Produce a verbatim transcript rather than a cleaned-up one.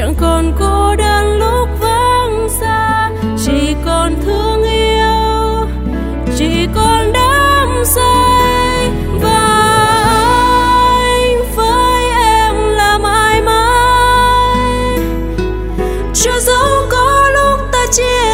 chẳng còn cô đơn lúc vắng xa, chỉ còn thương yêu, chỉ còn đắm say. Và anh với em là mãi mãi, cho dẫu có lúc ta chia